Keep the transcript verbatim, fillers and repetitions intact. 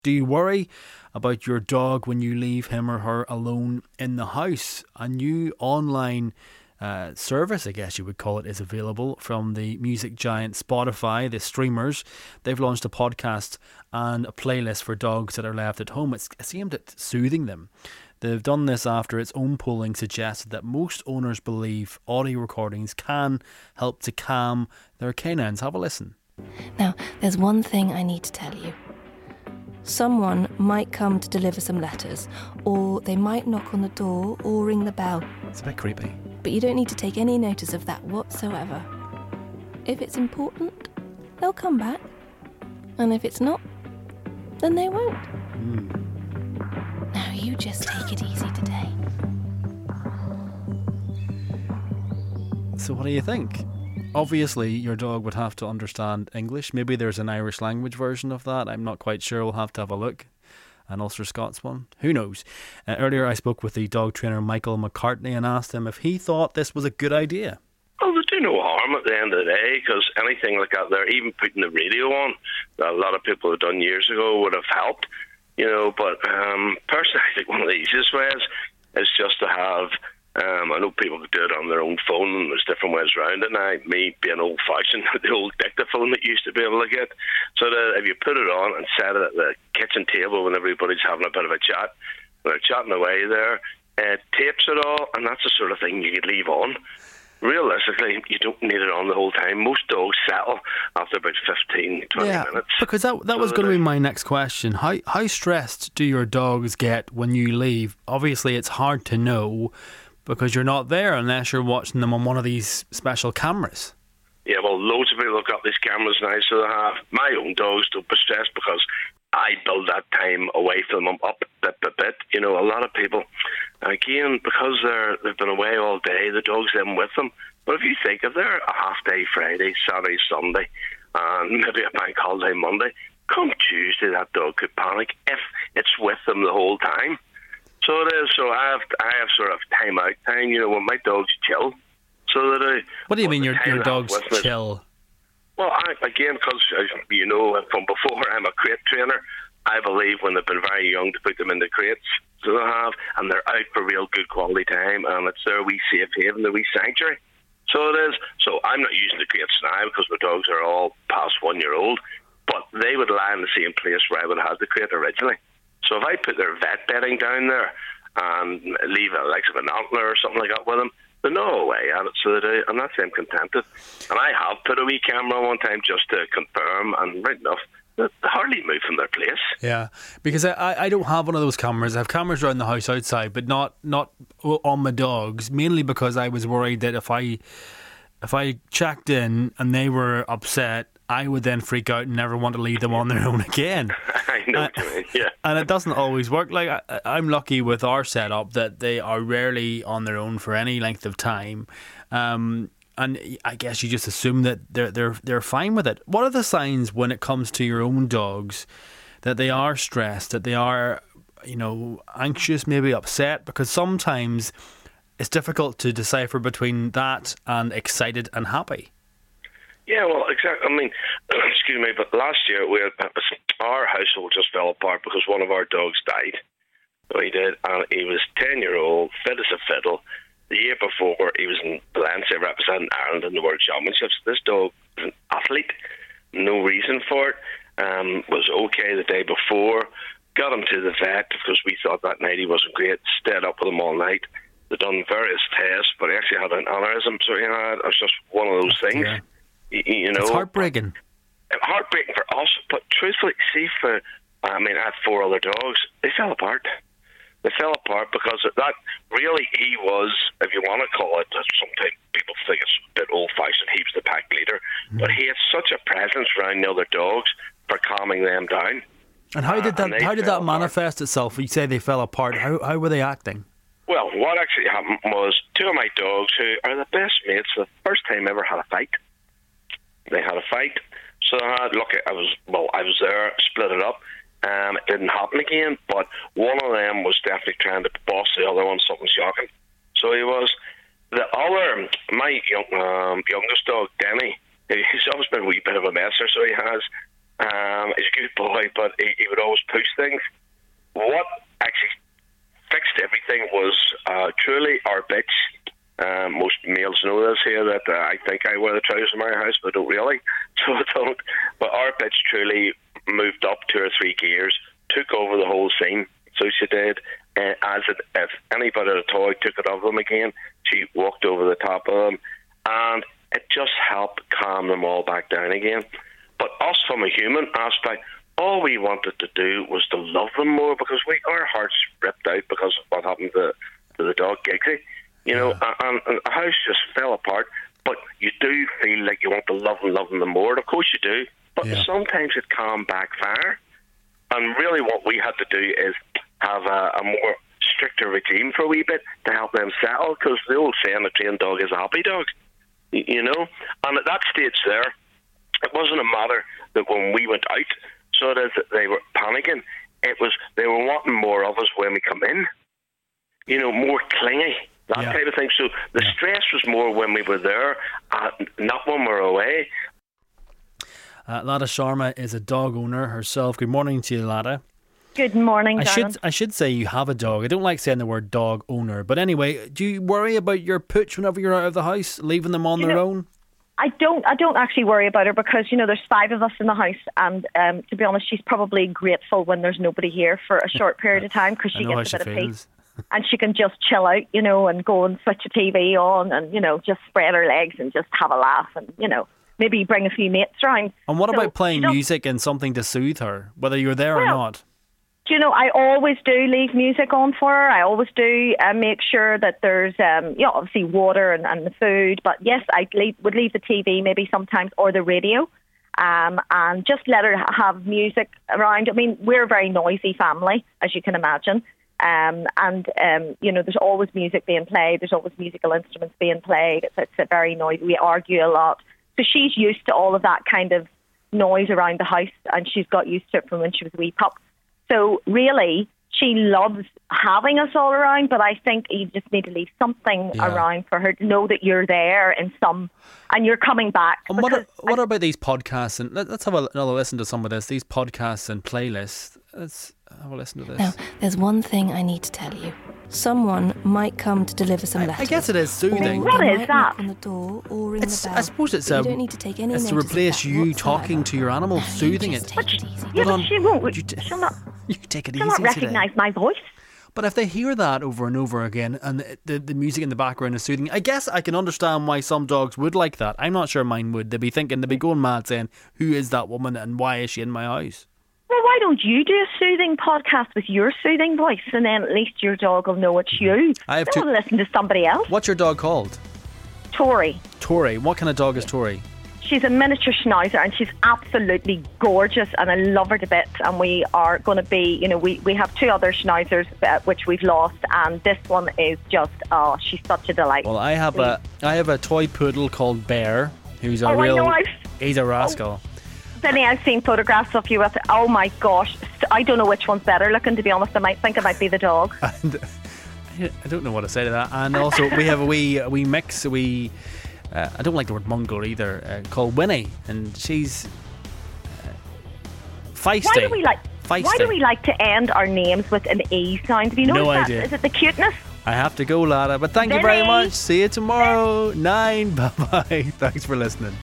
Do you worry about your dog when you leave him or her alone in the house? A new online uh, service, I guess you would call it, is available from the music giant Spotify, the streamers. They've launched a podcast and a playlist for dogs that are left at home. It's, it's aimed at soothing them. They've done this after its own polling suggested that most owners believe audio recordings can help to calm their canines. Have a listen. Now, there's one thing I need to tell you. Someone might come to deliver some letters, or they might knock on the door or ring the bell. It's a bit creepy. But you don't need to take any notice of that whatsoever. If it's important, they'll come back. And if it's not, then they won't. Mm. Now you just take it easy today. So what do you think? Obviously, your dog would have to understand English. Maybe there's an Irish language version of that. I'm not quite sure. We'll have to have a look. An Ulster Scots one. Who knows? Uh, earlier, I spoke with the dog trainer Michael McCartney and asked him if he thought this was a good idea. Well, they do no harm at the end of the day, because anything like that there, even putting the radio on, that a lot of people have done years ago, would have helped. You know, but um, personally, I think one of the easiest ways is just to have... Um, I know people could do it on their own phone, and there's different ways around it now. Me being old-fashioned, the old dictaphone that you used to be able to get. So that if you put it on and set it at the kitchen table when everybody's having a bit of a chat, when they're chatting away there, it tapes it all, and that's the sort of thing you could leave on. Realistically, you don't need it on the whole time. Most dogs settle after about fifteen, twenty yeah, minutes. Because that that so was going to be my next question. How how stressed do your dogs get when you leave? Obviously, it's hard to know, because you're not there unless you're watching them on one of these special cameras. Yeah, well, loads of people have got these cameras now, so they have. My own dogs don't be stressed because I build that time away from them up bit by bit. You know, a lot of people, again, because they're, they've been away all day, the dog's in with them. But if you think, if they're a half-day Friday, Saturday, Sunday, and maybe a bank holiday Monday, come Tuesday, that dog could panic if it's with them the whole time. So it is. So I have I have sort of time out time. You know, when my dogs chill. So that I. What do you mean your your dogs chill? Well, I, again, because you know from before, I'm a crate trainer. I believe when they've been very young to put them in the crates. So they have, and they're out for real good quality time, and it's their wee safe haven, their wee sanctuary. So it is. So I'm not using the crates now because my dogs are all past one year old, but they would lie in the same place where I would have had the crate originally. So if I put their vet bedding down there and leave a like of an antler or something like that with them, they're no away at it. So they, and that's them contented. And I have put a wee camera on one time just to confirm, and right enough, they hardly move from their place. Yeah, because I, I don't have one of those cameras. I have cameras around the house outside, but not not on my dogs. Mainly because I was worried that if I if I checked in and they were upset, I would then freak out and never want to leave them on their own again. I know uh, what you mean, yeah. And it doesn't always work. Like I, I'm lucky with our setup that they are rarely on their own for any length of time. Um, and I guess you just assume that they're they're they're fine with it. What are the signs when it comes to your own dogs that they are stressed, that they are, you know, anxious, maybe upset? Because sometimes it's difficult to decipher between that and excited and happy. Yeah, well, exactly. I mean, excuse me, but last year we had, our household just fell apart because one of our dogs died. So he did, and he was ten year old, fit as a fiddle. The year before, he was in Valencia representing Ireland in the World Championships. This dog was an athlete, no reason for it. Um, was okay the day before. Got him to the vet because we thought that night he wasn't great. Stayed up with him all night. They done various tests, but he actually had an aneurysm. So you know, it was just one of those things. Yeah. You, you know, it's heartbreaking. Heartbreaking for us, but truthfully, see, for I mean, I had four other dogs. They fell apart. They fell apart because of that. Really, he was, if you want to call it, sometimes people think it's a bit old-fashioned. He was the pack leader, mm. but he had such a presence around the other dogs for calming them down. And how did that? Uh, how did that manifest apart. itself? You say they fell apart. How how were they acting? Well, what actually happened was two of my dogs, who are the best mates, the first time ever had a fight. They had a fight. So I had, look, I was well, I was there, split it up. Um, it didn't happen again, but one of them was definitely trying to boss the other one something shocking. So he was. The other, my young, um, youngest dog, Denny, he's always been a wee bit of a messer, so he has. Um, he's a good boy, but he, he would always push things. What actually fixed everything was uh, truly our bitch. Uh, most males know this here, that uh, I think I wear the trousers in my house, but I don't really, so I don't. But our bitch truly moved up two or three gears, took over the whole scene, so she did. Uh, as it, if anybody at a toy took it of them again, she walked over the top of them, and it just helped calm them all back down again. But us, from a human aspect, all we wanted to do was to love them more, because we our hearts ripped out because of what happened to, to the dog Giggsy. You know, yeah. and, and the house just fell apart. But you do feel like you want to love them, love them more. Of course you do. But yeah. sometimes it can backfire. And really what we had to do is have a, a more stricter regime for a wee bit to help them settle, because the old saying, a trained dog is a happy dog. You, you know? And at that stage there, it wasn't a matter that when we went out, so that they were panicking. It was they were wanting more of us when we come in. You know, more clingy. That yeah. type of thing. So the yeah. stress was more when we were there, uh, not when we were away. Uh, Lada Sharma is a dog owner herself. Good morning to you, Lada. Good morning, I darling. should I should say you have a dog. I don't like saying the word dog owner, but anyway, do you worry about your pooch whenever you're out of the house, leaving them on you their know, own? I don't. I don't actually worry about her, because you know there's five of us in the house, and um, to be honest, she's probably grateful when there's nobody here for a short period of time, because she gets a bit of peace. And she can just chill out, you know, and go and switch a T V on and, you know, just spread her legs and just have a laugh and, you know, maybe bring a few mates round. And what so, about playing music and something to soothe her, whether you're there well, or not? Do you know, I always do leave music on for her. I always do uh, make sure that there's, um, you know, obviously water and, and the food. But yes, I leave, would leave the T V maybe sometimes, or the radio, um, and just let her have music around. I mean, we're a very noisy family, as you can imagine. Um, and, um, you know, there's always music being played. There's always musical instruments being played. It's, it's a very noisy. We argue a lot. So she's used to all of that kind of noise around the house, and she's got used to it from when she was a wee pup. So really, she loves having us all around, but I think you just need to leave something yeah. around for her to know that you're there in some, and you're coming back. And what, are, what I, about these podcasts? And let, let's have a, another listen to some of this. These podcasts and playlists. Let's have a listen to this. Now, there's one thing I need to tell you. Someone might come to deliver some letters. I guess it is soothing. What is that? On the door or ring it's, the bell. I suppose it's, you um, don't need to take any it's to replace you whatsoever. talking to your animal, no, soothing you it. Take it easy. Yeah, but on, she won't. you t- she'll not, you take it she'll easy not recognise today. my voice. But if they hear that over and over again, and the, the the music in the background is soothing, I guess I can understand why some dogs would like that. I'm not sure mine would. They'd be thinking, they'd be going mad saying, who is that woman and why is she in my house? Well, why don't you do a soothing podcast with your soothing voice, and then at least your dog will know it's you. I have Don't to listen to somebody else. What's your dog called? Tori. Tori. What kind of dog is Tori? She's a miniature schnauzer, and she's absolutely gorgeous, and I love her to bits. And we are going to be, you know, we, we have two other schnauzers uh, which we've lost, and this one is just, oh, she's such a delight. Well, I have a I have a toy poodle called Bear, who's a oh, real. I know, I've, he's a rascal. Oh. Benny, I've seen photographs of you with it. Oh my gosh, I don't know which one's better looking, to be honest. I might think it might be the dog. And I don't know what to say to that. And also, we have a wee a wee mix. We uh, I don't like the word mongrel either. Uh, called Winnie, and she's uh, feisty. Why do we like? Feisty. Why do we like to end our names with an E sound? Have you noticed no that? idea. Is it the cuteness? I have to go, Lada. But thank Vinny. you very much. See you tomorrow. Nine. Bye bye. Thanks for listening.